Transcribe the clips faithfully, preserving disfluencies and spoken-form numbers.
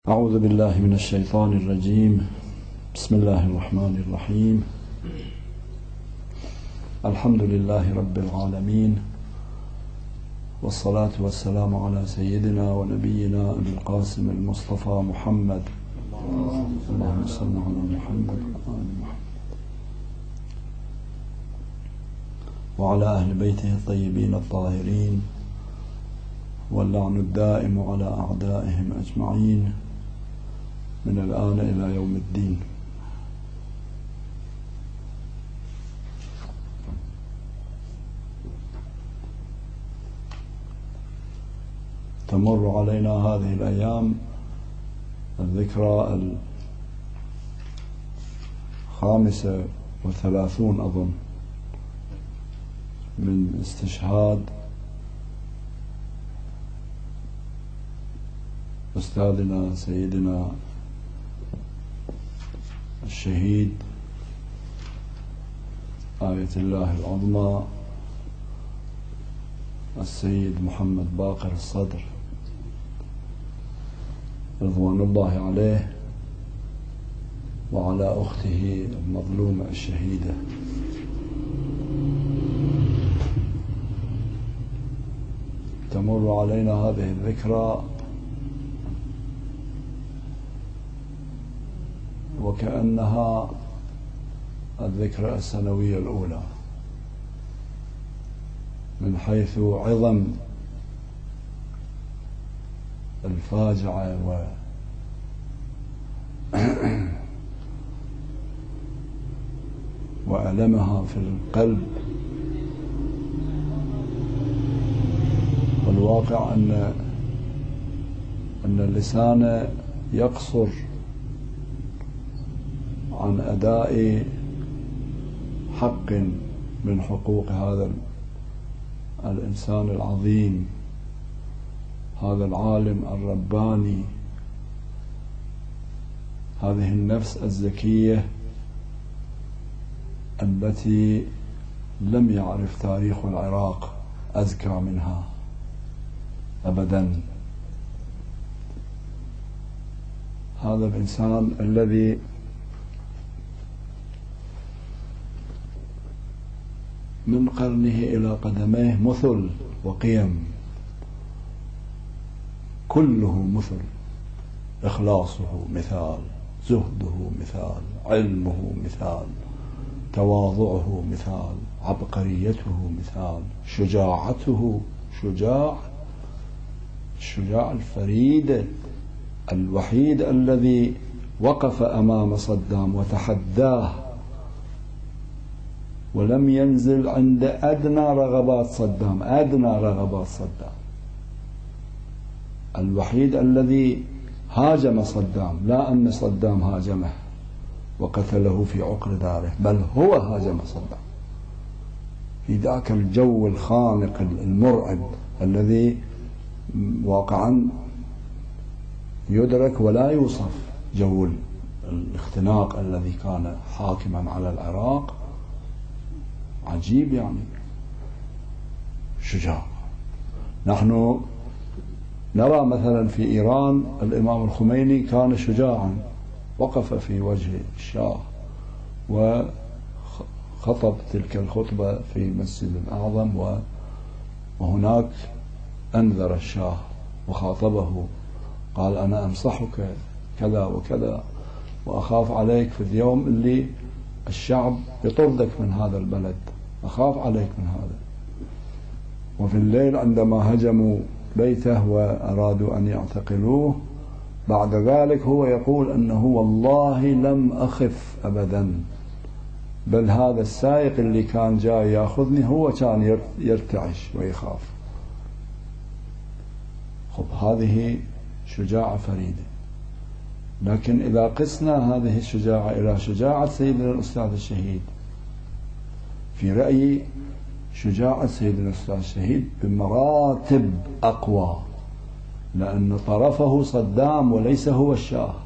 أعوذ بالله من الشيطان الرجيم. بسم الله الرحمن الرحيم. الحمد لله رب العالمين، والصلاة والسلام على سيدنا ونبينا أبي القاسم المصطفى محمد، اللهم صل على محمد وآل محمد وعلى أهل بيته الطيبين الطاهرين، واللعن الدائم على أعدائهم أجمعين من الآن إلى يوم الدين. تمر علينا هذه الأيام الذكرى الخامسة وثلاثون أظن من استشهاد أستاذنا سيدنا الشهيد آية الله العظمى السيد محمد باقر الصدر رضوان الله عليه، وعلى أخته المظلومة الشهيدة. تمر علينا هذه الذكرى وكأنها الذكرى السنوية الأولى، من حيث عظم الفاجعة و وألمها في القلب. والواقع أن أن اللسان يقصر عن أداء حق من حقوق هذا الإنسان العظيم، هذا العالم الرباني، هذه النفس الزكية التي لم يعرف تاريخ العراق أزكى منها أبدا. هذا الإنسان الذي من قرنه إلى قدميه مثل وقيم، كله مثل، إخلاصه مثال، زهده مثال، علمه مثال، تواضعه مثال، عبقريته مثال، شجاعته شجاع الشجاع الفريد الوحيد الذي وقف أمام صدام وتحداه ولم ينزل عند أدنى رغبات صدام أدنى رغبات صدام الوحيد الذي هاجم صدام، لا أن صدام هاجمه وقتله في عقر داره، بل هو هاجم صدام في ذاك الجو الخانق المرعب الذي واقعا يدرك ولا يوصف. جو الاختناق الذي كان حاكما على العراق عجيب، يعني شجاع. نحن نرى مثلا في إيران الإمام الخميني كان شجاعا، وقف في وجه الشاه وخطب تلك الخطبة في مسجد الأعظم، وهناك أنذر الشاه وخاطبه، قال أنا أنصحك كذا وكذا، وأخاف عليك في اليوم اللي الشعب يطردك من هذا البلد، أخاف عليك من هذا. وفي الليل عندما هجموا بيته وأرادوا أن يعتقلوه، بعد ذلك هو يقول أنه والله لم أخف أبدا، بل هذا السائق اللي كان جاي يأخذني هو كان يرتعش ويخاف. خب هذه شجاعة فريدة. لكن إذا قسنا هذه الشجاعة إلى شجاعة سيدنا الأستاذ الشهيد، في رأيي شجاعة سيدنا الأستاذ الشهيد بمراتب أقوى، لأن طرفه صدام وليس هو الشاه،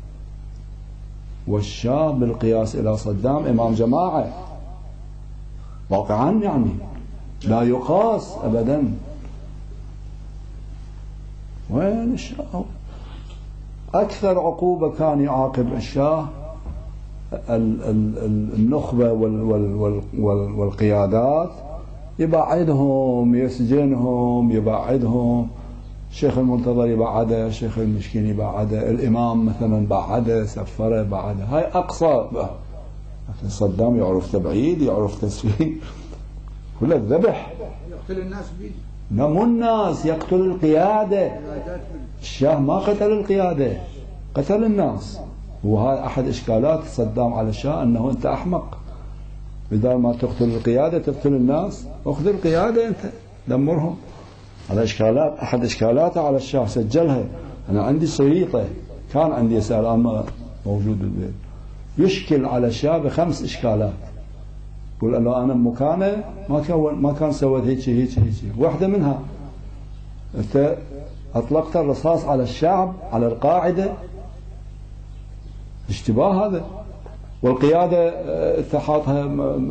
والشاه بالقياس إلى صدام إمام جماعة واقعا، يعني لا يقاس أبدا. وين الشاه؟ أكثر عقوبة كان يعاقب الشاه النخبة والقيادات، يبعدهم، يسجنهم، يبعدهم. الشيخ المنتظر يبعده، الشيخ المشكين يبعده، الإمام مثلا بعده، سفره، بعده. هاي أقصى. لكن صدام يعرف تبعيد، يعرف تسويق، كل الذبح. يقتل الناس بيدي. مو الناس، يقتل القيادة. الشاه ما قتل القيادة، قتل الناس. وهذا أحد إشكالات صدام على الشاه، أنه أنت أحمق، بدل ما تقتل القيادة تقتل الناس. أخذ القيادة أنت، دمرهم. هذا إشكالات، أحد إشكالاته على الشاه، سجلها. أنا عندي شريطة، كان عندي الآن ما موجود بالبيت، يشكل على الشاه بخمس إشكالات. يقول له أنا مكانه ما كان ما كان سويت هيك هيك هيك. واحدة منها أنت أطلقت الرصاص على الشعب، على القاعدة، اشتباه هذا. والقيادة اتحادها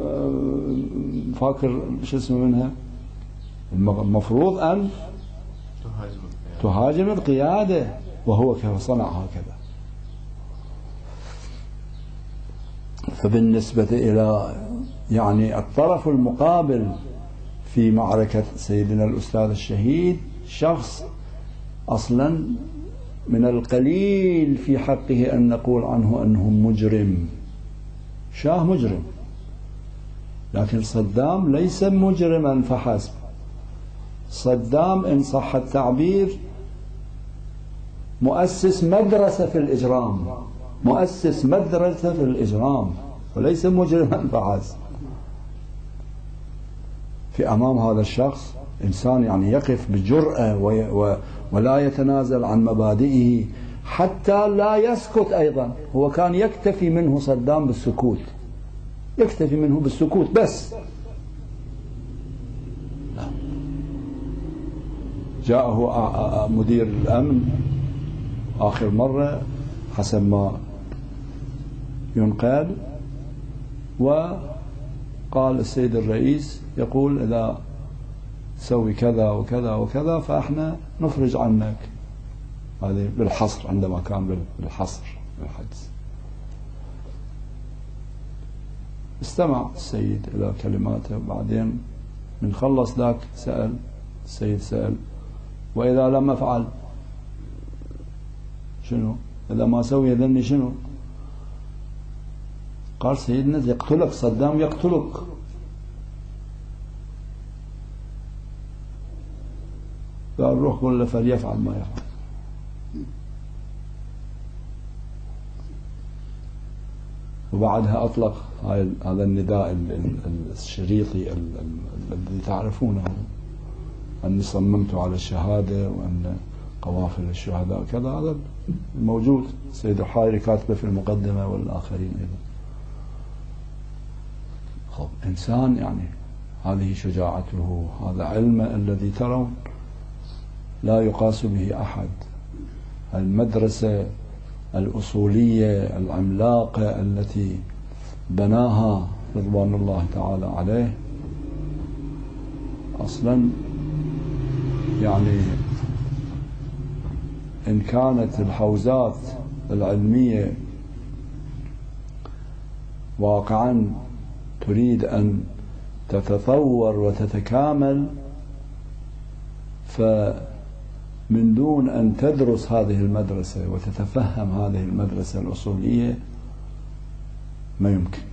فاكر شو اسمه منها، المفروض أن تهاجم القيادة، وهو كيف صنع هكذا. فبالنسبة إلى يعني الطرف المقابل في معركة سيدنا الأستاذ الشهيد، شخص أصلا من القليل في حقه أن نقول عنه أنه مجرم. شاه مجرم، لكن صدام ليس مجرما فحسب. صدام إن صح التعبير مؤسس مدرسة في الإجرام، مؤسس مدرسة في الإجرام، وليس مجرما فحسب. في أمام هذا الشخص إنسان يعني يقف بجرأة ولا يتنازل عن مبادئه، حتى لا يسكت. أيضا هو كان يكتفي منه صدام بالسكوت، يكتفي منه بالسكوت بس. جاءه مدير الأمن آخر مرة حسب ما ينقال، وقال السيد الرئيس يقول إذا سوي كذا وكذا وكذا فإحنا نفرج عنك. هذه بالحصر، عندما كان بالحصر بالحجز. استمع السيد إلى كلماته، وبعدين من خلص ذاك سأل السيد، سأل وإذا لم أفعل شنو؟ إذا ما سوي ذني شنو؟ قال سيدنا يقتلك صدام، يقتلك. قال روح قل له فليفعل ما يفعل. وبعدها أطلق هذا النداء الشريطي الذي تعرفونه، أني صممت على الشهادة، وأن قوافل الشهداء كذا. هذا موجود، السيد الحائري كاتبه في المقدمة والآخرين أيضا. خب إنسان يعني هذه شجاعته، هذا علمه الذي ترون لا يقاس به أحد. المدرسة الأصولية العملاقة التي بناها رضوان الله تعالى عليه، أصلا يعني إن كانت الحوزات العلمية واقعا تريد أن تتطور وتتكامل، فمن دون أن تدرس هذه المدرسة وتتفهم هذه المدرسة الأصولية ما يمكن.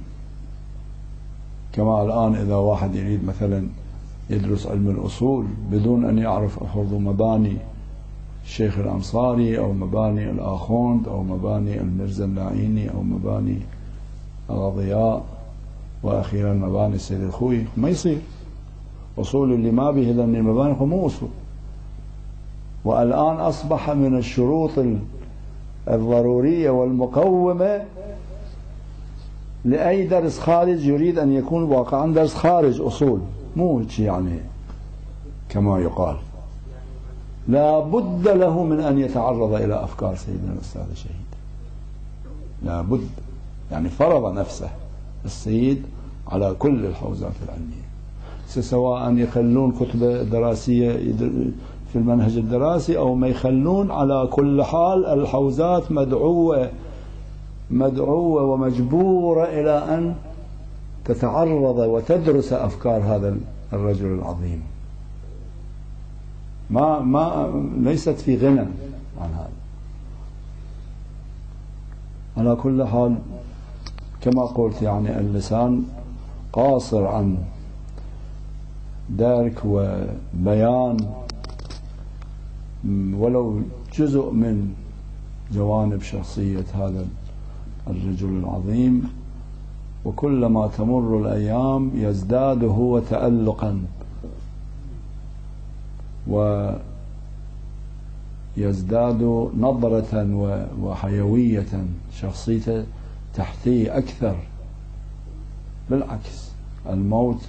كما الآن إذا واحد يريد مثلا يدرس علم الأصول بدون أن يعرف حفظ مباني الشيخ الأنصاري أو مباني الآخوند أو مباني المرزا النعيني أو مباني الأضياء وأخيرا مباني السيد الخوي، ما يصير. أصول اللي ما به ذن المباني هو مو أصول. والآن أصبح من الشروط الضرورية والمقومة لأي درس خارج يريد أن يكون واقعا درس خارج أصول، مو يعني كما يقال. لا بد له من أن يتعرض إلى أفكار سيدنا الأستاذ الشهيد، لا بد. يعني فرض نفسه السيد على كل الحوزات العلمية، سواء يخلون كتب دراسية في المنهج الدراسي أو ما يخلون. على كل حال الحوزات مدعوة مدعوة ومجبورة إلى أن تتعرض وتدرس أفكار هذا الرجل العظيم، ما ما ليست في غنى عن هذا. على كل حال كما قلت يعني اللسان قاصر عن درك وبيان ولو جزء من جوانب شخصية هذا الرجل العظيم، وكلما تمر الأيام يزداد هو تألقا ويزداد نظرة وحيوية، شخصيته تحتيه أكثر. بالعكس الموت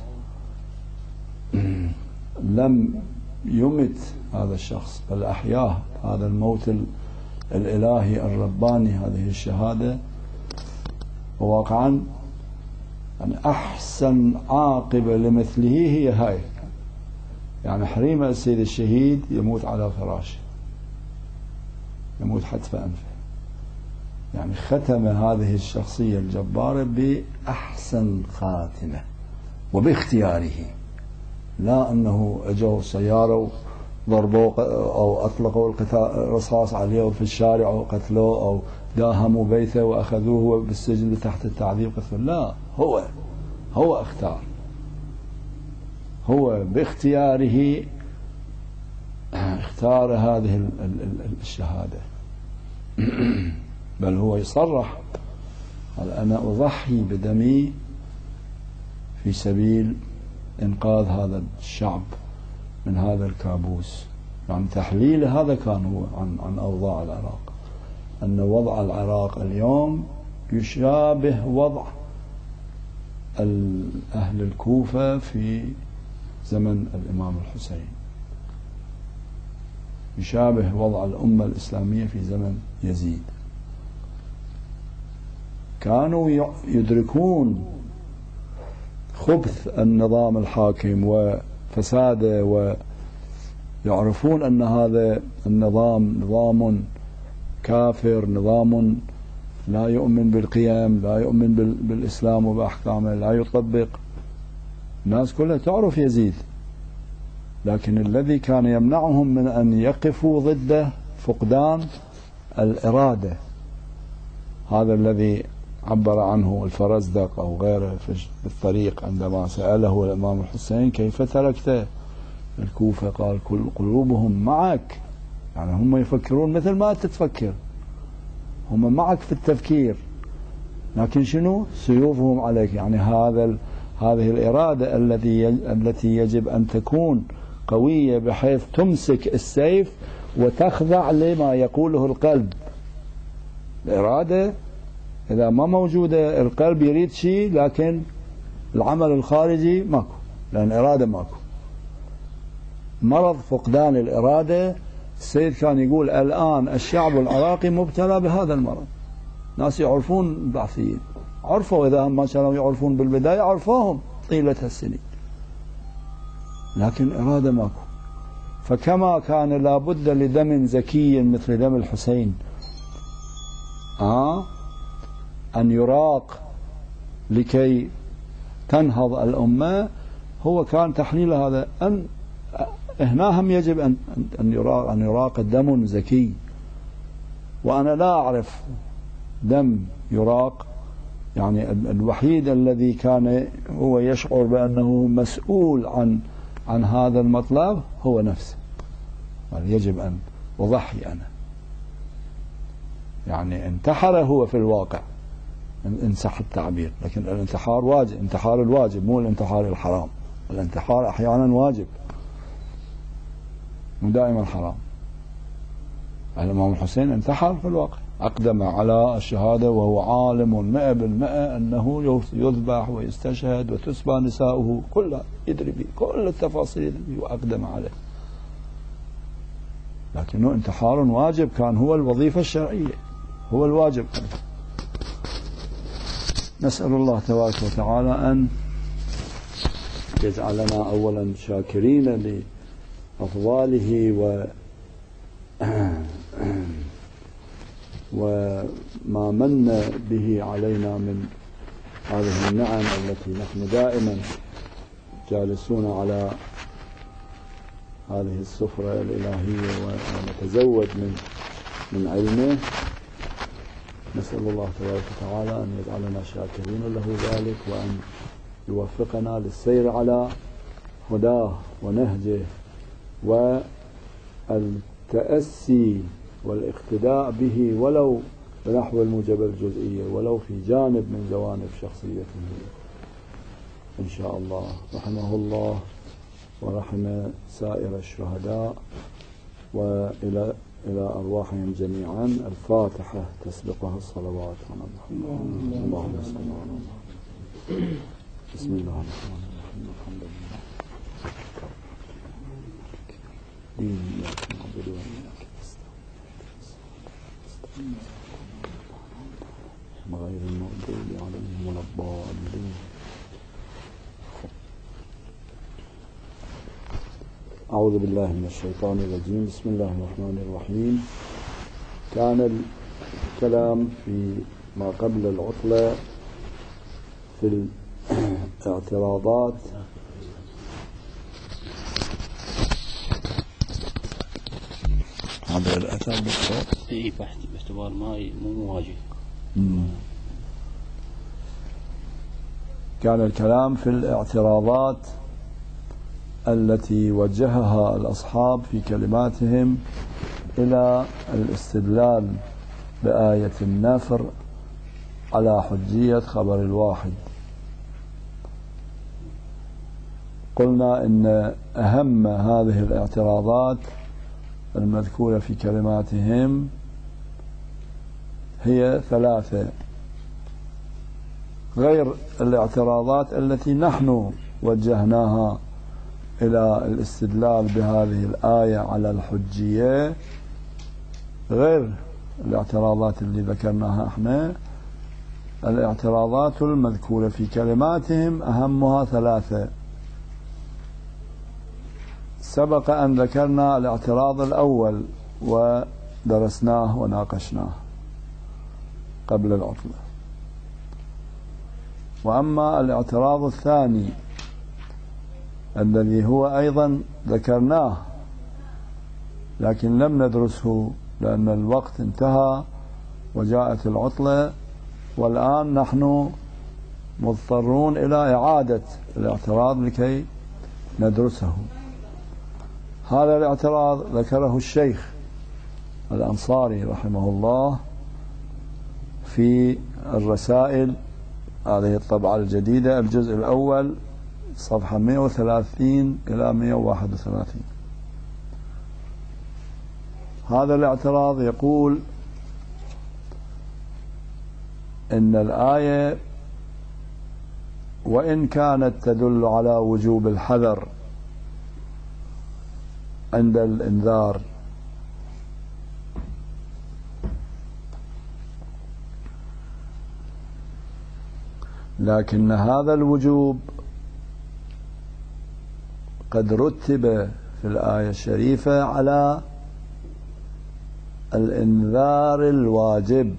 لم يمت هذا الشخص بل أحياه. هذا الموت الإلهي الرباني، هذه الشهادة، وواقعا يعني أحسن عاقبة لمثله هي هاي. يعني حريم السيد الشهيد يموت على فراشه، يموت حتف أنفه. يعني ختم هذه الشخصية الجبارة بأحسن خاتمة وباختياره، لا أنه أجوا سيارة وضربوا أو أطلقوا الرصاص عليه في الشارع وقتلوه، أو داهموا بيته وأخذوه بالسجن تحت التعذيب قتلوه. لا، هو هو اختار، هو باختياره اختار هذه الشهادة. بل هو يصرح قال أنا أضحي بدمي في سبيل إنقاذ هذا الشعب من هذا الكابوس. يعني تحليل هذا كان هو عن عن أوضاع العراق، أن وضع العراق اليوم يشابه وضع أهل الكوفة في زمن الإمام الحسين، يشابه وضع الأمة الإسلامية في زمن يزيد. كانوا يدركون خبث النظام الحاكم وفساده، ويعرفون أن هذا النظام نظام كافر، نظام لا يؤمن بالقيم، لا يؤمن بالإسلام وبأحكامه، لا يطبق. الناس كلها تعرف يزيد، لكن الذي كان يمنعهم من أن يقفوا ضده فقدان الإرادة. هذا الذي عبر عنه الفرزدق أو غيره في الطريق عندما سأله الإمام الحسين كيف تركت الكوفة، قال كل قلوبهم معك. يعني هم يفكرون مثل ما تتفكر، هم معك في التفكير، لكن شنو سيوفهم عليك. يعني هذا هذه الإرادة التي التي يجب أن تكون قوية بحيث تمسك السيف وتخضع لما يقوله القلب. الإرادة إذا ما موجودة، القلب يريد شيء لكن العمل الخارجي ماكو، لأن الإرادة ماكو. مرض فقدان الإرادة. السيد كان يقول الآن الشعب العراقي مبتلى بهذا المرض. ناس يعرفون البعثيين، عرفوا، إذا هم ما كانوا يعرفون بالبداية عرفوهم طيلة السنين، لكن الإرادة ماكو. فكما كان لابد لدم زكي مثل دم الحسين آه أن يراق لكي تنهض الأمة، هو كان تحليل هذا أن هنا هم يجب أن أن يراق أن يراق دم زكي. وأنا لا أعرف دم يراق. يعني الوحيد الذي كان هو يشعر بأنه مسؤول عن عن هذا المطلب هو نفسه. يعني يجب أن أضحي أنا. يعني انتحر هو في الواقع إن صح التعبير، لكن الانتحار واجب، انتحار الواجب مو الانتحار الحرام. الانتحار أحيانا واجب مو دائما حرام. الإمام الحسين انتحر في الواقع، أقدم على الشهادة وهو عالم مئة بالمئة أنه يذبح ويستشهد وتسبى نساؤه، كلها يدري به، كل التفاصيل يدري به، وأقدم عليه. لكنه انتحار واجب، كان هو الوظيفة الشرعية، هو الواجب. نسأل الله تبارك وتعالى أن يجعلنا أولا شاكرين أفضاله و وما من به علينا من هذه النعم التي نحن دائما جالسون على هذه السفرة الإلهية ونتزود من من علمه. نسأل الله تبارك وتعالى أن يجعلنا شاكرين له ذلك، وأن يوفقنا للسير على هداه ونهجه والتأسي والاقتداء به ولو بنحو الموجبة الجزئية، ولو في جانب من جوانب شخصيته إن شاء الله. رحمه الله ورحم سائر الشهداء، وإلى إلى أرواحهم جميعا. الفاتحة تسبقها الصلوات على محمد. اللهم صل على محمد. بسم الله الرحمن الرحيم. الحمد لله دين إياك نعبد وإياك نستعين غير المغضوب عليهم ولا الضالين. أعوذ بالله من الشيطان الرجيم. بسم الله الرحمن الرحيم. كان الكلام في ما قبل العطلة في الاعتراضات هذا الأثر بالصوت إيه باعتبار ما مو مواجه. كان الكلام في الاعتراضات التي وجهها الأصحاب في كلماتهم إلى الاستدلال بآية النفر على حجية خبر الواحد. قلنا إن أهم هذه الاعتراضات المذكورة في كلماتهم هي ثلاثة، غير الاعتراضات التي نحن وجهناها إلى الاستدلال بهذه الآية على الحجية، غير الاعتراضات اللي ذكرناها احنا. الاعتراضات المذكورة في كلماتهم أهمها ثلاثة. سبق أن ذكرنا الاعتراض الأول ودرسناه وناقشناه قبل العطلة. وأما الاعتراض الثاني الذي هو أيضا ذكرناه لكن لم ندرسه لأن الوقت انتهى وجاءت العطلة، والآن نحن مضطرون إلى إعادة الاعتراض لكي ندرسه. هذا الاعتراض ذكره الشيخ الأنصاري رحمه الله في الرسائل، هذه الطبعة الجديدة، الجزء الأول صفحة مئة وثلاثين إلى مئة وواحد وثلاثين. هذا الاعتراض يقول إن الآية وإن كانت تدل على وجوب الحذر عند الإنذار، لكن هذا الوجوب قد رتب في الآية الشريفة على الإنذار الواجب،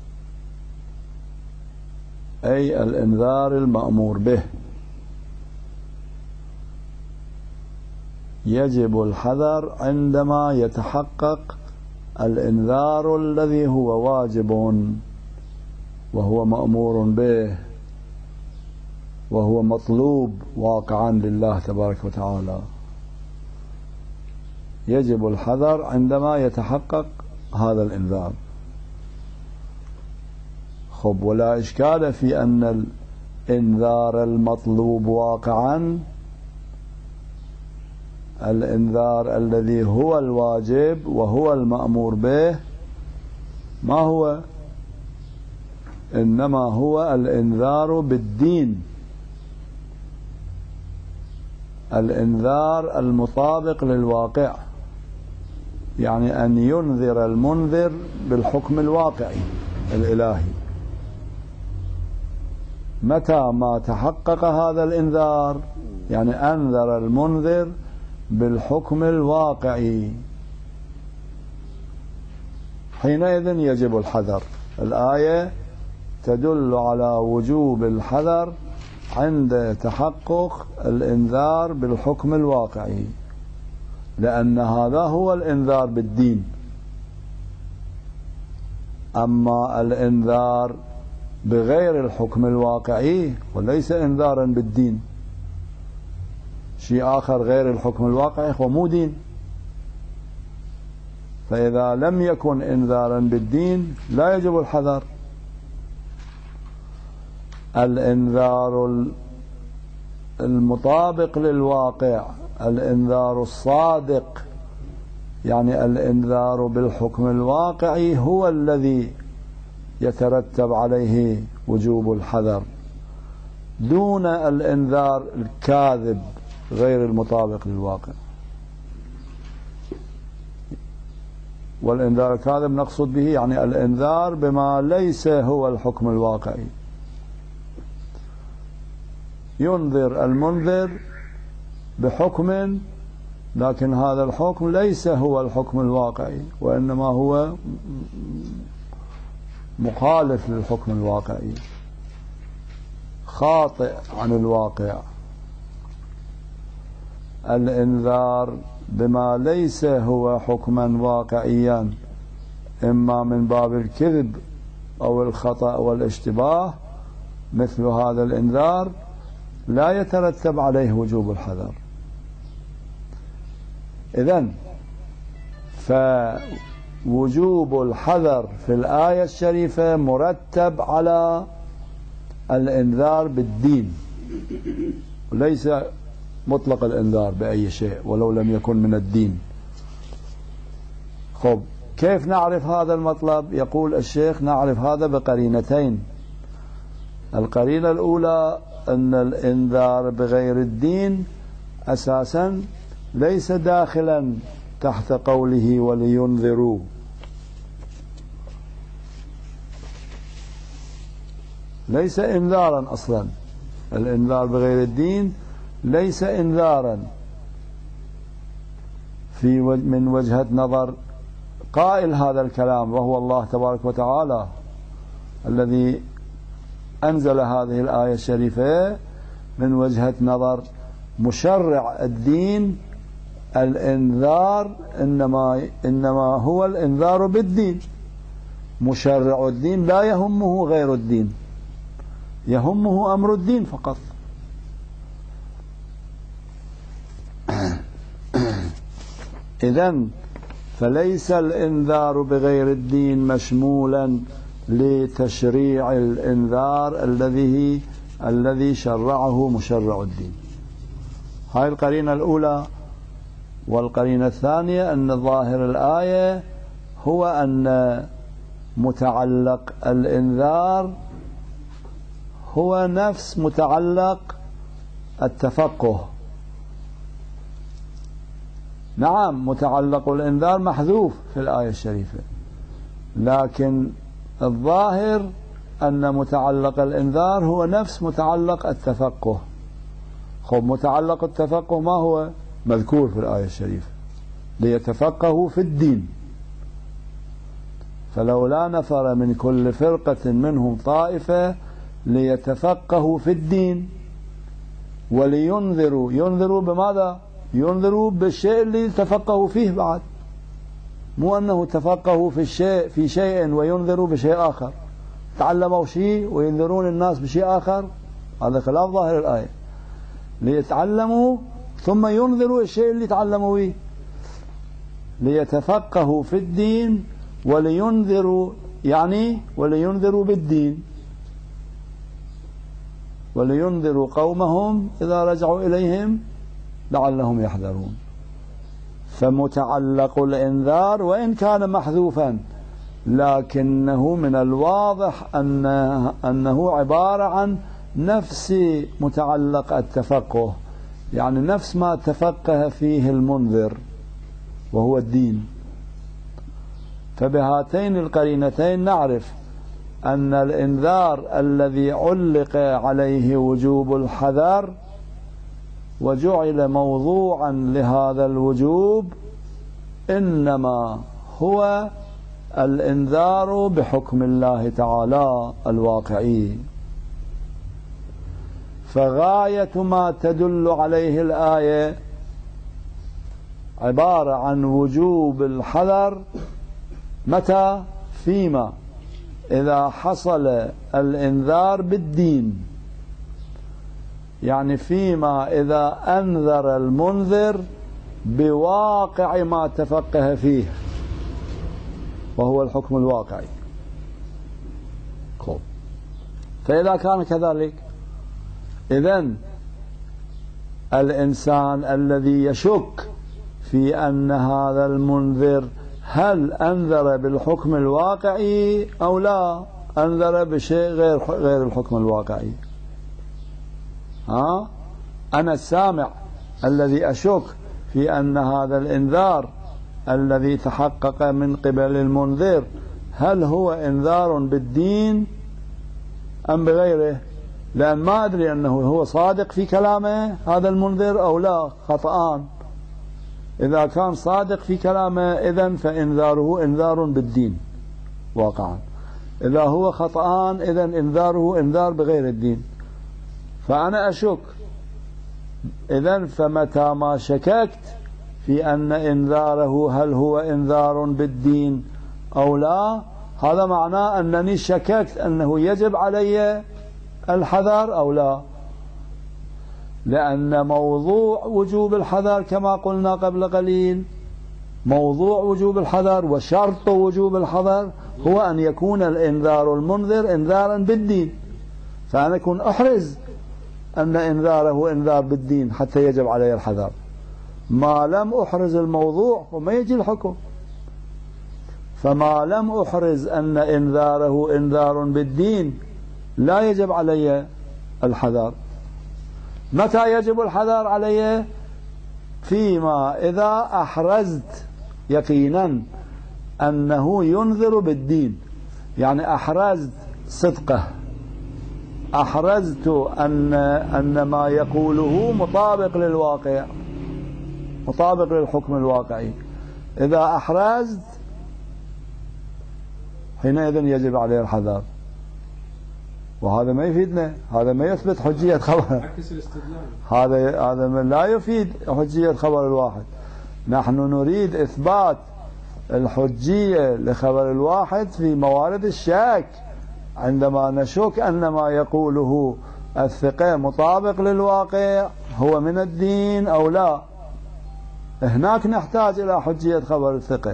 أي الإنذار المأمور به. يجب الحذر عندما يتحقق الإنذار الذي هو واجب وهو مأمور به وهو مطلوب واقعا لله تبارك وتعالى. يجب الحذر عندما يتحقق هذا الإنذار. خب، ولا إشكال في أن الإنذار المطلوب واقعا، الإنذار الذي هو الواجب وهو المأمور به، ما هو؟ إنما هو الإنذار بالدين، الإنذار المطابق للواقع، يعني أن ينذر المنذر بالحكم الواقعي الإلهي. متى ما تحقق هذا الإنذار، يعني أنذر المنذر بالحكم الواقعي، حينئذ يجب الحذر. الآية تدل على وجوب الحذر عند تحقق الإنذار بالحكم الواقعي، لأن هذا هو الإنذار بالدين. أما الإنذار بغير الحكم الواقعي وليس إنذارا بالدين، شيء آخر غير الحكم الواقعي هو مو دين. فإذا لم يكن إنذارا بالدين لا يجب الحذر. الإنذار المطابق للواقع، الإنذار الصادق، يعني الإنذار بالحكم الواقعي هو الذي يترتب عليه وجوب الحذر، دون الإنذار الكاذب غير المطابق للواقع. والإنذار الكاذب نقصد به يعني الإنذار بما ليس هو الحكم الواقعي. ينذر المنذر بحكم، لكن هذا الحكم ليس هو الحكم الواقعي، وإنما هو مخالف للحكم الواقعي، خاطئ عن الواقع. الإنذار بما ليس هو حكما واقعيا، إما من باب الكذب أو الخطأ والاشتباه، مثل هذا الإنذار لا يترتب عليه وجوب الحذر. إذن فوجوب الحذر في الآية الشريفة مرتب على الإنذار بالدين، وليس مطلق الإنذار بأي شيء ولو لم يكن من الدين. خب، كيف نعرف هذا المطلب؟ يقول الشيخ نعرف هذا بقرينتين. القرينة الأولى أن الإنذار بغير الدين أساسا ليس داخلا تحت قوله ولينذروا، ليس إنذارا أصلا. الإنذار بغير الدين ليس إنذارا في من وجهة نظر قائل هذا الكلام، وهو الله تبارك وتعالى الذي أنزل هذه الآية الشريفة. من وجهة نظر مشرع الدين الإنذار إنما إنما هو الإنذار بالدين. مشرع الدين لا يهمه غير الدين، يهمه أمر الدين فقط. إذن فليس الإنذار بغير الدين مشمولا لتشريع الإنذار الذي الذي شرعه مشرع الدين. هاي القرينة الأولى. والقرينة الثانية أن ظاهر الآية هو أن متعلق الإنذار هو نفس متعلق التفقه. نعم، متعلق الإنذار محذوف في الآية الشريفة، لكن الظاهر أن متعلق الإنذار هو نفس متعلق التفقه. خب، متعلق التفقه ما هو؟ مذكور في الآية الشريفة، ليتفقهوا في الدين. فلولا نفر من كل فرقة منهم طائفة ليتفقهوا في الدين ولينذروا. ينذروا بماذا؟ ينذروا بالشيء اللي تفقهوا فيه بعد، مو أنه تفقهوا في الشيء في شيء وينذروا بشيء آخر. تعلموا شيء وينذرون الناس بشيء آخر، هذا خلاف ظاهر الآية. ليتعلموا ثم ينذروا الشيء اللي تعلموا به. ليتفقهوا في الدين ولينذروا، يعني ولينذروا بالدين، ولينذروا قومهم إذا رجعوا إليهم لعلهم يحذرون. فمتعلق الإنذار وإن كان محذوفا، لكنه من الواضح أن أنه عبارة عن نفس متعلق التفقه، يعني نفس ما تفقه فيه المنذر وهو الدين. فبهاتين القرينتين نعرف أن الإنذار الذي علق عليه وجوب الحذر وجعل موضوعا لهذا الوجوب إنما هو الإنذار بحكم الله تعالى الواقعي. فغاية ما تدل عليه الآية عبارة عن وجوب الحذر متى؟ فيما إذا حصل الإنذار بالدين، يعني فيما إذا أنذر المنذر بواقع ما تفقه فيه وهو الحكم الواقعي. فإذا كان كذلك إذن الإنسان الذي يشك في أن هذا المنذر هل أنذر بالحكم الواقعي أو لا أنذر بشيء غير غير الحكم الواقعي، ها أنا السامع الذي أشك في أن هذا الإنذار الذي تحقق من قبل المنذر هل هو إنذار بالدين أم بغيره، لأن ما أدري أنه هو صادق في كلامه هذا المنذر أو لا خطأان. إذا كان صادق في كلامه إذن فإنذاره إنذار بالدين واقعا، إذا هو خطأان إذن إنذاره إنذار بغير الدين. فأنا أشك إذن، فمتى ما شككت في أن إنذاره هل هو إنذار بالدين أو لا، هذا معناه أنني شككت أنه يجب علي الحذر أو لا، لأن موضوع وجوب الحذر كما قلنا قبل قليل، موضوع وجوب الحذر وشرط وجوب الحذر هو أن يكون الإنذار المنذر إنذارا بالدين، فأنا أكون أحرز أن إنذاره إنذار بالدين حتى يجب علي الحذر. ما لم أحرز الموضوع وما يجي الحكم، فما لم أحرز أن إنذاره إنذار بالدين لا يجب علي الحذر. متى يجب الحذر علي؟ فيما إذا أحرزت يقينا أنه ينذر بالدين، يعني أحرزت صدقه، أحرزت أن أن ما يقوله مطابق للواقع، مطابق للحكم الواقعي. إذا أحرزت حينئذ يجب عليه الحذر، وهذا ما يفيدنا، هذا ما يثبت حجية خبر، هذا هذا لا يفيد حجية خبر الواحد. نحن نريد إثبات الحجية لخبر الواحد في موارد الشك، عندما نشك أن ما يقوله الثقة مطابق للواقع هو من الدين أو لا، هناك نحتاج إلى حجية خبر الثقة.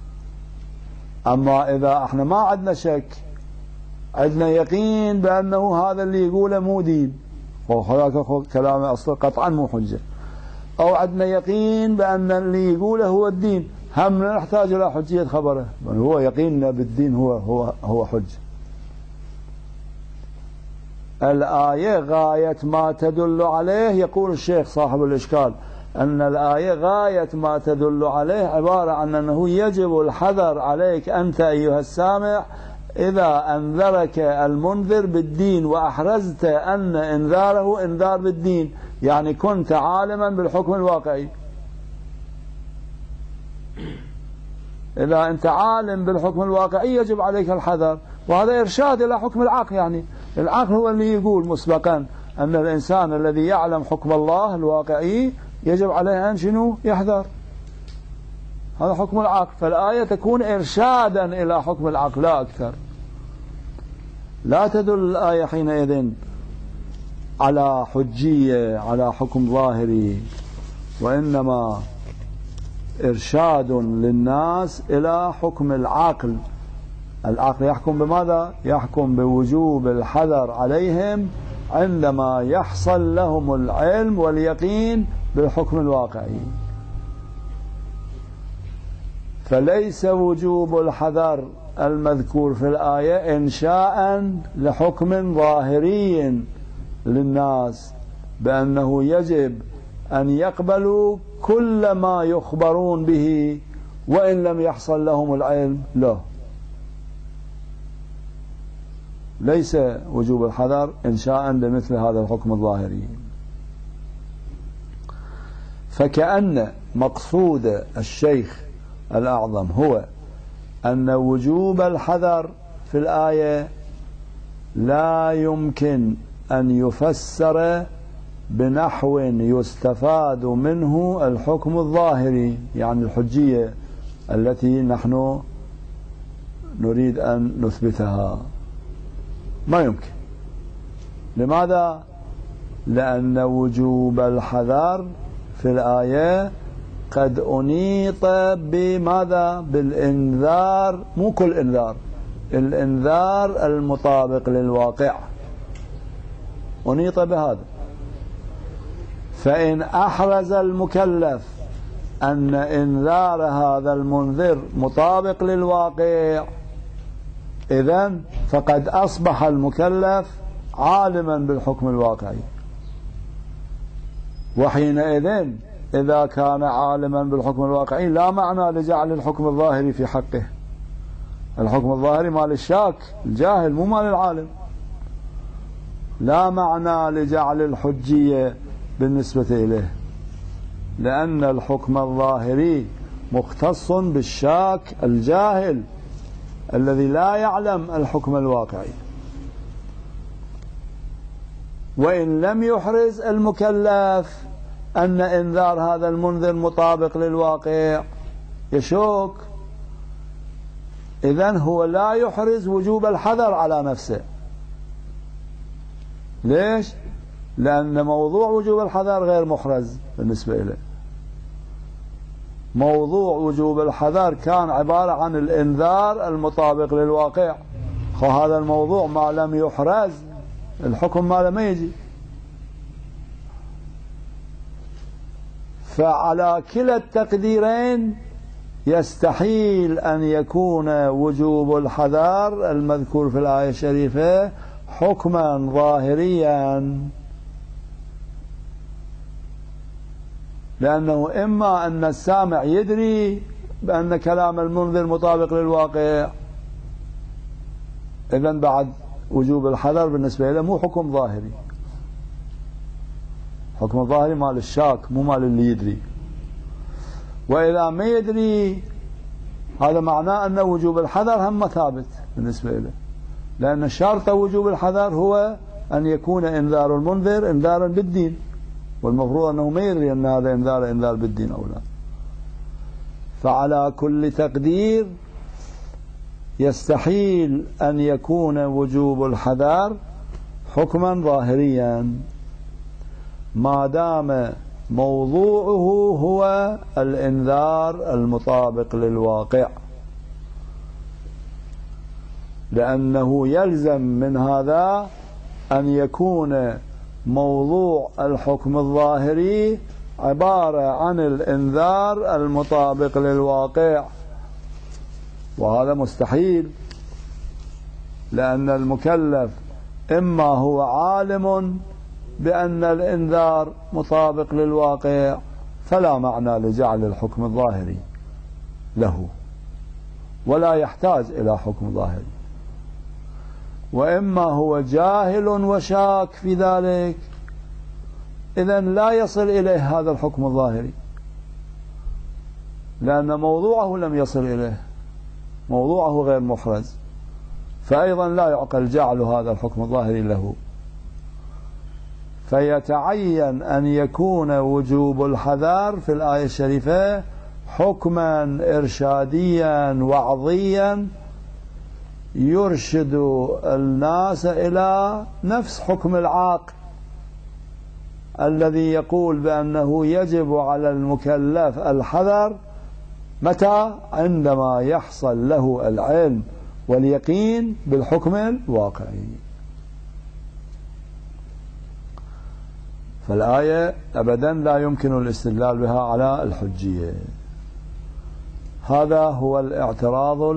أما إذا احنا ما عندنا شك، عندنا يقين بأنه هذا اللي يقوله مو دين وهذاك كلامه أصلا قطعا مو حجة، أو عندنا يقين بأن اللي يقوله هو الدين، هم نحتاج إلى حجية خبره، هو يقيننا بالدين هو هو هو حجة. الآية غاية ما تدل عليه، يقول الشيخ صاحب الإشكال أن الآية غاية ما تدل عليه عبارة عن أنه يجب الحذر عليك أنت أيها السامع إذا أنذرك المنذر بالدين وأحرزت أن إنذاره إنذار بالدين، يعني كنت عالما بالحكم الواقعي. إذا أنت عالم بالحكم الواقعي يجب عليك الحذر، وهذا إرشاد إلى حكم العقل، يعني العقل هو اللي يقول مسبقا أن الإنسان الذي يعلم حكم الله الواقعي يجب عليه أن شنو يحذر، هذا حكم العقل. فالآية تكون إرشادا إلى حكم العقل لا أكثر، لا تدل الآية حينئذ على حجية على حكم ظاهري، وإنما إرشاد للناس إلى حكم العقل. العقل يحكم بماذا؟ يحكم بوجوب الحذر عليهم عندما يحصل لهم العلم واليقين بالحكم الواقعي. فليس وجوب الحذر المذكور في الآية إنشاء لحكم ظاهري للناس بأنه يجب أن يقبلوا كل ما يخبرون به وإن لم يحصل لهم العلم له. ليس وجوب الحذر إنشاء لمثل هذا الحكم الظاهري. فكأن مقصود الشيخ الأعظم هو أن وجوب الحذر في الآية لا يمكن أن يفسر بنحو يستفاد منه الحكم الظاهري، يعني الحجية التي نحن نريد أن نثبتها، ما يمكن. لماذا؟ لأن وجوب الحذر في الآية قد أنيط بماذا؟ بالإنذار، مو كل إنذار، الإنذار المطابق للواقع أنيط بهذا. فإن أحرز المكلف أن إنذار هذا المنذر مطابق للواقع، إذن فقد أصبح المكلف عالما بالحكم الواقعي، وحينئذ إذا كان عالما بالحكم الواقعي لا معنى لجعل الحكم الظاهري في حقه. الحكم الظاهري مال الشاك الجاهل، مو مال العالم. لا معنى لجعل الحجية بالنسبة إليه، لأن الحكم الظاهري مختص بالشاك الجاهل الذي لا يعلم الحكم الواقعي. وإن لم يحرز المكلف أن إنذار هذا المنذر مطابق للواقع يشك، إذن هو لا يحرز وجوب الحذر على نفسه. ليش؟ لأن موضوع وجوب الحذر غير محرز بالنسبة إليه. موضوع وجوب الحذر كان عبارة عن الإنذار المطابق للواقع، فهذا الموضوع ما لم يحرز الحكم ما لم يجي. فعلى كلا التقديرين يستحيل أن يكون وجوب الحذر المذكور في الآية الشريفة حكما ظاهريا، لأنه إما أن السامع يدري بأن كلام المنذر مطابق للواقع، إذن بعد وجوب الحذر بالنسبة له مو حكم ظاهري. حكم الظاهري مال الشاك مو مال اللي يدري. وإذا ما يدري هذا معناه أن وجوب الحذر هم ثابت بالنسبة له، لأن شرط وجوب الحذر هو أن يكون إنذار المنذر إنذارا بالدين، والمفروض أنه ما يدري أن هذا إنذار إنذار بالدين أو لا. فعلى كل تقدير يستحيل أن يكون وجوب الحذر حكما ظاهريا ما دام موضوعه هو الإنذار المطابق للواقع، لأنه يلزم من هذا أن يكون موضوع الحكم الظاهري عبارة عن الإنذار المطابق للواقع، وهذا مستحيل، لأن المكلف إما هو عالم بأن الإنذار مطابق للواقع فلا معنى لجعل الحكم الظاهري له ولا يحتاج إلى حكم ظاهري، وإما هو جاهل وشاك في ذلك، إذن لا يصل إليه هذا الحكم الظاهري، لأن موضوعه لم يصل إليه، موضوعه غير محرز، فأيضا لا يعقل جعل هذا الحكم الظاهري له. فيتعين أن يكون وجوب الحذر في الآية الشريفة حكما إرشاديا وعظيا يرشد الناس إلى نفس حكم العاقل الذي يقول بأنه يجب على المكلف الحذر متى؟ عندما يحصل له العلم واليقين بالحكم الواقعي. فالآية أبدا لا يمكن الاستدلال بها على الحجية. هذا هو الاعتراض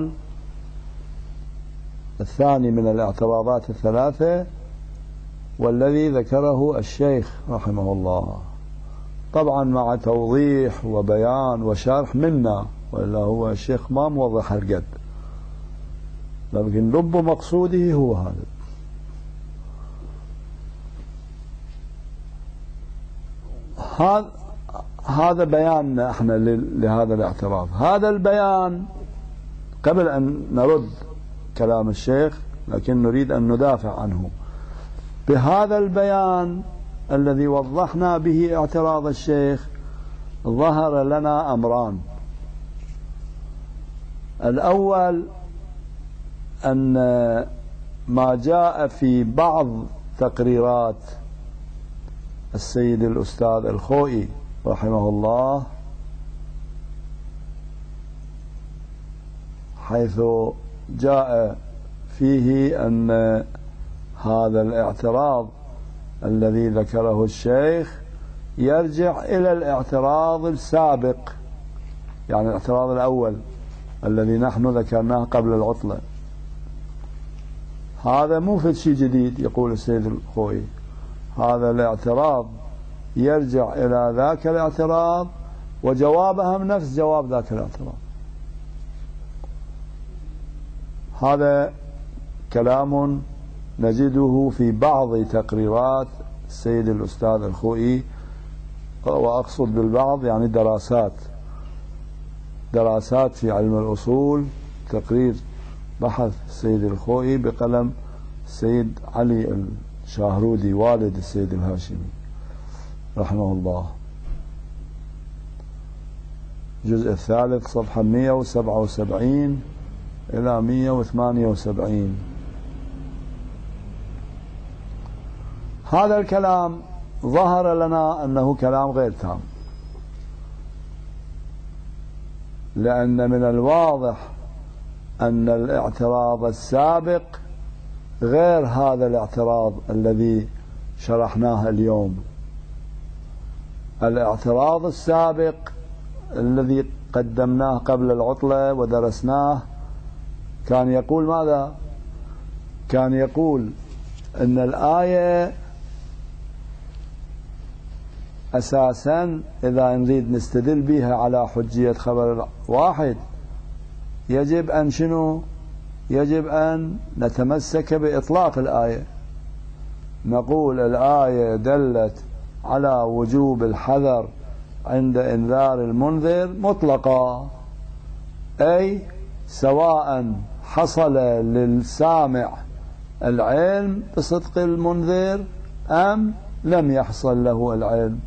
الثاني من الاعتراضات الثلاثة، والذي ذكره الشيخ رحمه الله، طبعا مع توضيح وبيان وشرح منا، وإلا هو الشيخ ما موضح القد، لكن لب مقصوده هو هذا. هذا بيان احنا لهذا الاعتراض. هذا البيان قبل أن نرد كلام الشيخ، لكن نريد أن ندافع عنه. بهذا البيان الذي وضحنا به اعتراض الشيخ ظهر لنا أمران. الأول أن ما جاء في بعض تقريرات السيد الأستاذ الخوئي رحمه الله، حيث جاء فيه أن هذا الاعتراض الذي ذكره الشيخ يرجع إلى الاعتراض السابق، يعني الاعتراض الأول الذي نحن ذكرناه قبل العطلة. هذا مو في شيء جديد يقول السيد الخوئي، هذا الاعتراض يرجع إلى ذاك الاعتراض وجوابهم نفس جواب ذاك الاعتراض. هذا كلام نجده في بعض تقريرات السيد الأستاذ الخوئي، وأقصد بالبعض يعني دراسات دراسات في علم الأصول، تقرير بحث السيد الخوئي بقلم السيد علي الشاهرودي والد السيد الهاشمي رحمه الله، الجزء الثالث صفحة مئة وسبعة وسبعين إلى مئة وثمانية وسبعين. هذا الكلام ظهر لنا أنه كلام غير تام، لأن من الواضح أن الاعتراض السابق غير هذا الاعتراض الذي شرحناه اليوم. الاعتراض السابق الذي قدمناه قبل العطلة ودرسناه كان يقول ماذا؟ كان يقول أن الآية أساسا إذا نريد نستدل بها على حجية خبر واحد يجب أن شنو؟ يجب أن نتمسك بإطلاق الآية، نقول الآية دلت على وجوب الحذر عند إنذار المنذر مطلقا، أي سواء حصل للسامع العلم بصدق المنذر أم لم يحصل له العلم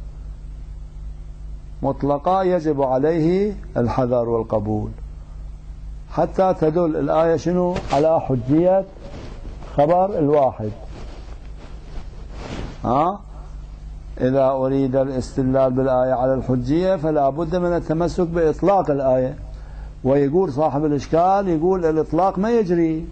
مطلقا يجب عليه الحذر والقبول، حتى تدل الآية شنو؟ على حجية خبر الواحد. ها؟ إذا أريد الاستدلال بالآية على الحجية فلا بد من التمسك بإطلاق الآية. ويقول صاحب الإشكال، يقول الإطلاق ما يجري،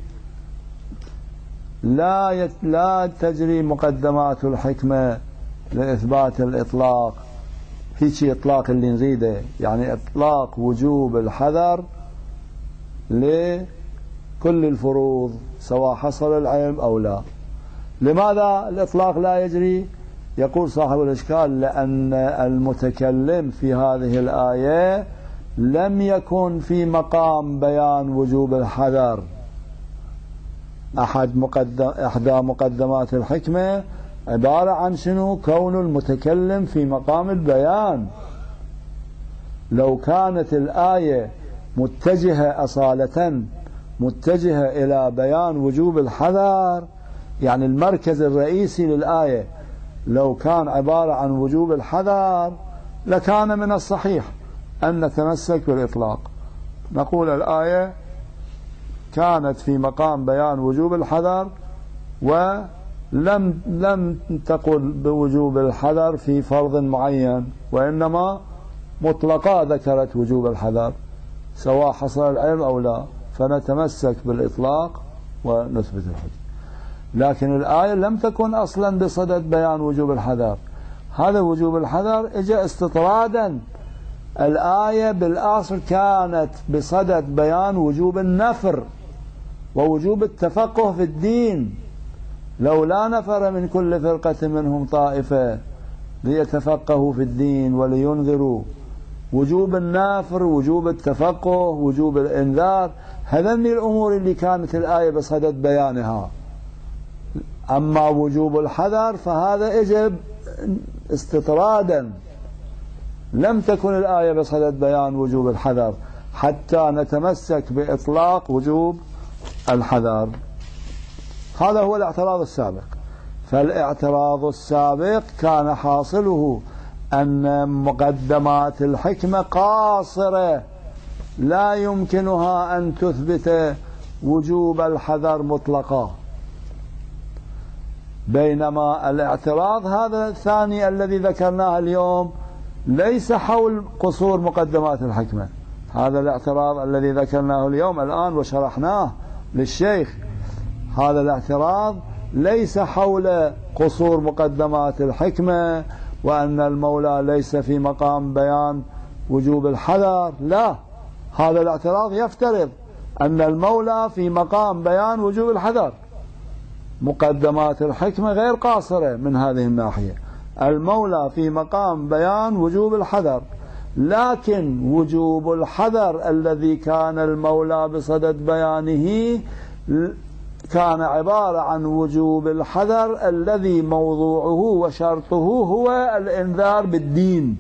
لا يت... لا تجري مقدمات الحكمة لإثبات الإطلاق. في شيء إطلاق اللي نريده، يعني إطلاق وجوب الحذر لكل الفروض سواء حصل العلم أو لا. لماذا الإطلاق لا يجري؟ يقول صاحب الإشكال لأن المتكلم في هذه الآية لم يكن في مقام بيان وجوب الحذر. أحد مقدم إحدى مقدمات الحكمة عبارة عن شنو؟ كون المتكلم في مقام البيان. لو كانت الآية متجهة أصالة متجهة إلى بيان وجوب الحذر، يعني المركز الرئيسي للآية لو كان عبارة عن وجوب الحذر لكان من الصحيح أن نتمسك بالإطلاق، نقول الآية كانت في مقام بيان وجوب الحذر ولم لم تقل بوجوب الحذر في فرض معين، وإنما مطلقا ذكرت وجوب الحذر سواء حصل العلم أو لا، فنتمسك بالإطلاق ونثبت الحجة. لكن الآية لم تكن أصلا بصدد بيان وجوب الحذر، هذا وجوب الحذر اجى استطرادا. الآية بالأصل كانت بصدد بيان وجوب النفر ووجوب التفقه في الدين، لولا نفر من كل فرقة منهم طائفة ليتفقهوا في الدين ولينذروا. وجوب النفر، وجوب التفقه، وجوب الإنذار، هذين الأمور اللي كانت الآية بصدد بيانها. أما وجوب الحذر فهذا يجب استطرادا لم تكن الآية بصدد بيان وجوب الحذر حتى نتمسك بإطلاق وجوب الحذر. هذا هو الاعتراض السابق. فالاعتراض السابق كان حاصله أن مقدمات الحكمة قاصرة لا يمكنها أن تثبت وجوب الحذر مطلقا، بينما الاعتراض هذا الثاني الذي ذكرناه اليوم ليس حول قصور مقدمات الحكمة. هذا الاعتراض الذي ذكرناه اليوم الآن وشرحناه للشيخ، هذا الاعتراض ليس حول قصور مقدمات الحكمة وأن المولى ليس في مقام بيان وجوب الحذر، لا، هذا الاعتراض يفترض أن المولى في مقام بيان وجوب الحذر. مقدمات الحكمة غير قاصرة من هذه الناحية، المولى في مقام بيان وجوب الحذر، لكن وجوب الحذر الذي كان المولى بصدد بيانه كان عبارة عن وجوب الحذر الذي موضوعه وشرطه هو الإنذار بالدين.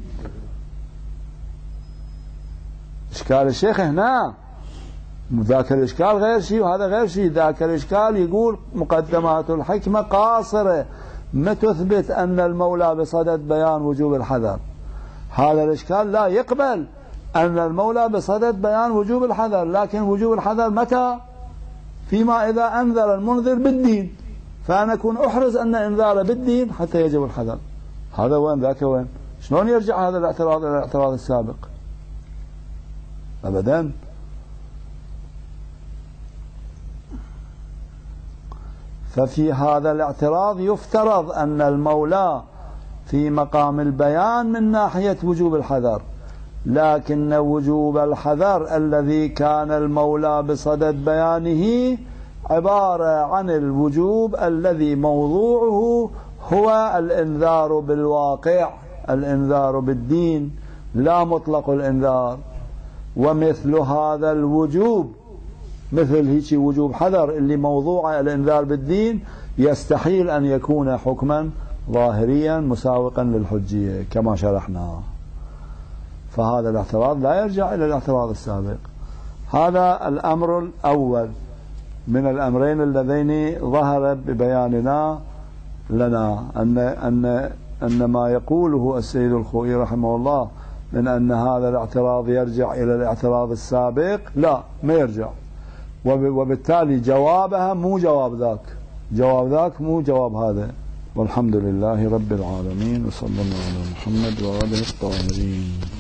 إشكال الشيخ هنا، ذاك الإشكال غير شيء وهذا غير شيء. ذاك الإشكال يقول مقدمات الحكمة قاصرة ما تثبت أن المولى بصدد بيان وجوب الحذر. هذا الإشكال لا يقبل أن المولى بصدد بيان وجوب الحذر، لكن وجوب الحذر متى؟ فيما إذا أنذر المنذر بالدين، فأنا أكون أحرز أن إنذار بالدين حتى يجب الحذر. هذا وين ذاك وين؟ شلون يرجع هذا الاعتراض إلى الاعتراض السابق؟ أبدا. ففي هذا الاعتراض يفترض أن المولى في مقام البيان من ناحية وجوب الحذر، لكن وجوب الحذر الذي كان المولى بصدد بيانه عبارة عن الوجوب الذي موضوعه هو الإنذار بالواقع، الإنذار بالدين، لا مطلق الإنذار. ومثل هذا الوجوب، مثل هيك وجوب حذر اللي موضوعه الإنذار بالدين، يستحيل أن يكون حكما ظاهريا مساوقا للحجية كما شرحنا. فهذا الاعتراض لا يرجع إلى الاعتراض السابق. هذا الأمر الأول من الأمرين اللذين ظهر ببياننا لنا، أن, أن, أن ما يقوله السيد الخوئي رحمه الله من أن هذا الاعتراض يرجع إلى الاعتراض السابق، لا، ما يرجع، وبالتالي جوابها مو جواب ذاك، جواب ذاك مو جواب هذا. والحمد لله رب العالمين، وصلى الله على محمد وآله الطاهرين.